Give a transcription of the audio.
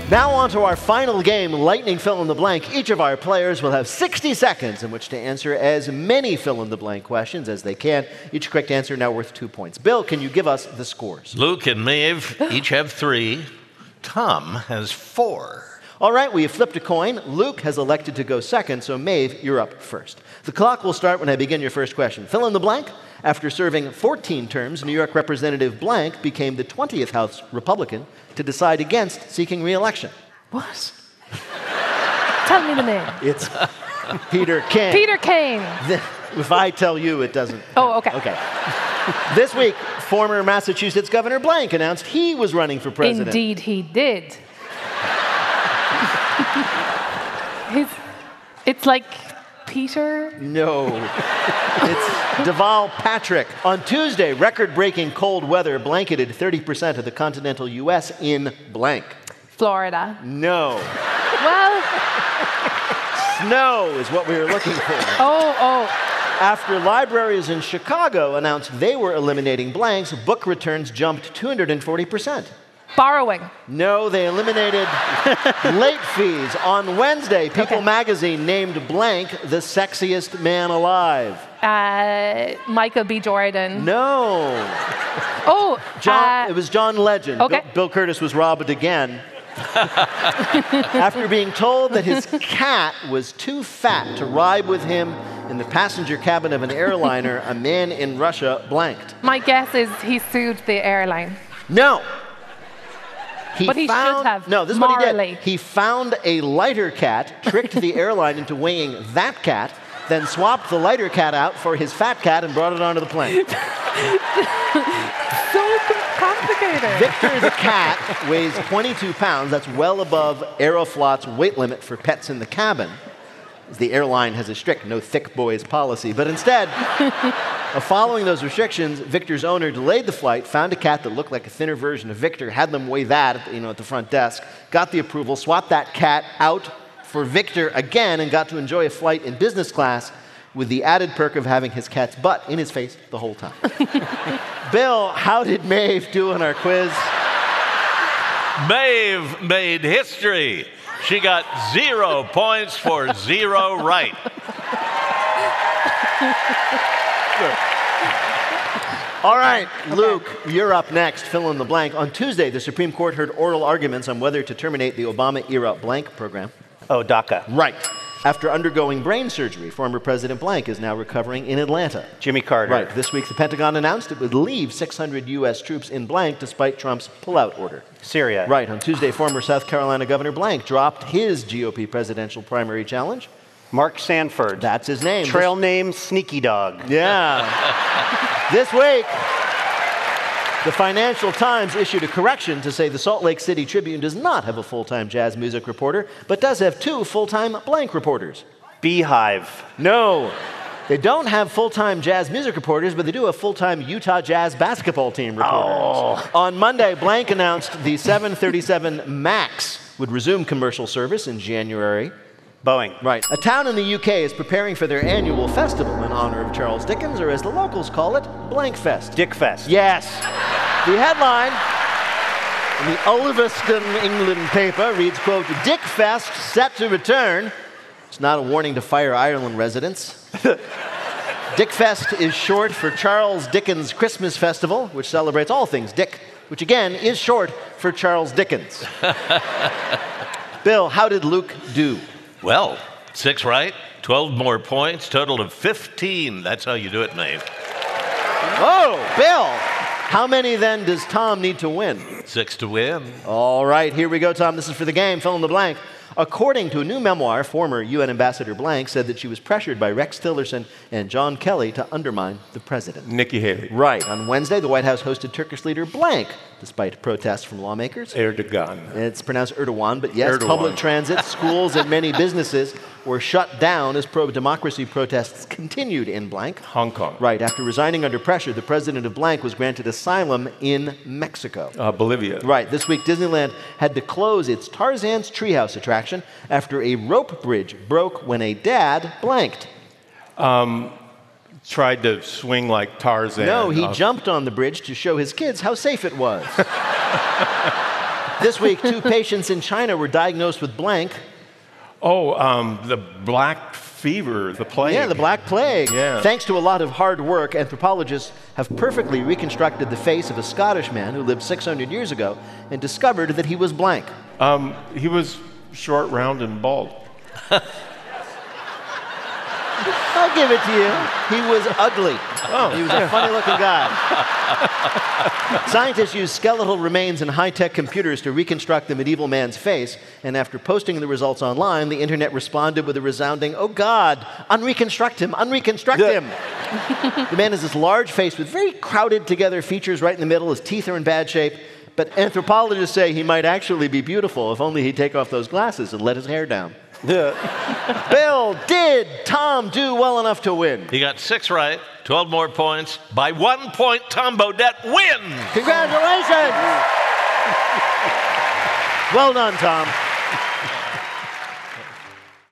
Now on to our final game, Lightning Fill in the Blank. Each of our players will have 60 seconds in which to answer as many fill-in-the-blank questions as they can. Each correct answer now worth 2 points. Bill, can you give us the scores? Luke and Maeve each have 3. Tom has 4. All right, we have flipped a coin. Luke has elected to go second, so Maeve, you're up first. The clock will start when I begin your first question. Fill in the blank. After serving 14 terms, New York Representative Blank became the 20th House Republican to decide against seeking re-election. What? Tell me the name. It's Peter King. Peter Kane. If I tell you, it doesn't. Oh, okay. Okay. This week, former Massachusetts Governor Blank announced he was running for president. Indeed, he did. It's like Peter? No. It's Deval Patrick. On Tuesday, record-breaking cold weather blanketed 30% of the continental U.S. in blank. Florida. No. Well. Snow is what we were looking for. Oh. After libraries in Chicago announced they were eliminating blanks, book returns jumped 240%. Borrowing. No, they eliminated late fees. On Wednesday, People magazine named Blank the sexiest man alive. Michael B. Jordan. No. Oh. It was John Legend. Okay. Bill Curtis was robbed again. After being told that his cat was too fat to ride with him in the passenger cabin of an airliner, a man in Russia blanked. My guess is he sued the airline. No. But he should have. No, this is morally. what he did. He found a lighter cat, tricked the airline into weighing that cat, then swapped the lighter cat out for his fat cat and brought it onto the plane. So complicated. Victor the cat weighs 22 pounds. That's well above Aeroflot's weight limit for pets in the cabin. The airline has a strict no thick boys policy, but instead of following those restrictions, Victor's owner delayed the flight, found a cat that looked like a thinner version of Victor, had them weigh that at the front desk, got the approval, swapped that cat out for Victor again, and got to enjoy a flight in business class with the added perk of having his cat's butt in his face the whole time. Bill, how did Maeve do in our quiz? Maeve made history. She got 0 points for 0 right. All right, Luke, you're up next. Fill in the blank. On Tuesday, the Supreme Court heard oral arguments on whether to terminate the Obama-era blank program. Oh, DACA. Right. After undergoing brain surgery, former President Blank is now recovering in Atlanta. Jimmy Carter. Right. This week, the Pentagon announced it would leave 600 U.S. troops in blank despite Trump's pullout order. Syria. Right. On Tuesday, former South Carolina Governor Blank dropped his GOP presidential primary challenge. Mark Sanford. That's his name. Trail name, Sneaky Dog. Yeah. This week, the Financial Times issued a correction to say the Salt Lake City Tribune does not have a full-time jazz music reporter, but does have 2 full-time blank reporters. Beehive. No. They don't have full-time jazz music reporters, but they do have full-time Utah Jazz basketball team reporters. Oh. On Monday, Blank announced the 737 MAX would resume commercial service in January. Boeing. Right. A town in the UK is preparing for their annual festival in honor of Charles Dickens, or as the locals call it, Blankfest. Dickfest. Yes. The headline in the Ulverston, England paper reads, quote, Dickfest set to return. It's not a warning to Fire Ireland residents. Dickfest is short for Charles Dickens Christmas Festival, which celebrates all things Dick, which again is short for Charles Dickens. Bill, how did Luke do? Well, 6 right, 12 more points, total of 15. That's how you do it, Maeve. Oh, Bill! How many then does Tom need to win? 6 to win. All right, here we go, Tom. This is for the game. Fill in the blank. According to a new memoir, former UN Ambassador Blank said that she was pressured by Rex Tillerson and John Kelly to undermine the president. Nikki Haley. Right. On Wednesday, the White House hosted Turkish leader Blank, despite protests from lawmakers. Erdogan. It's pronounced Erdogan, but yes, Erdogan. Public transit, schools, and many businesses were shut down as pro-democracy protests continued in Blank. Hong Kong. Right. After resigning under pressure, the president of Blank was granted asylum in Mexico. Bolivia. Right. This week, Disneyland had to close its Tarzan's Treehouse attraction after a rope bridge broke when a dad blanked. Tried to swing like Tarzan. No, he jumped on the bridge to show his kids how safe it was. This week, 2 patients in China were diagnosed with blank. The black fever, the plague. Yeah, the Black Plague. Yeah. Thanks to a lot of hard work, anthropologists have perfectly reconstructed the face of a Scottish man who lived 600 years ago and discovered that he was blank. He was short, round, and bald. I'll give it to you. He was ugly. He was a funny-looking guy. Scientists used skeletal remains and high-tech computers to reconstruct the medieval man's face, and after posting the results online, the internet responded with a resounding, "Oh God, unreconstruct him, unreconstruct him." The man has this large face with very crowded together features right in the middle. His teeth are in bad shape, but anthropologists say he might actually be beautiful if only he'd take off those glasses and let his hair down. Bill, did Tom do well enough to win? He got 6 right, 12 more points. By 1 point, Tom Bodett wins. Congratulations! Well done, Tom.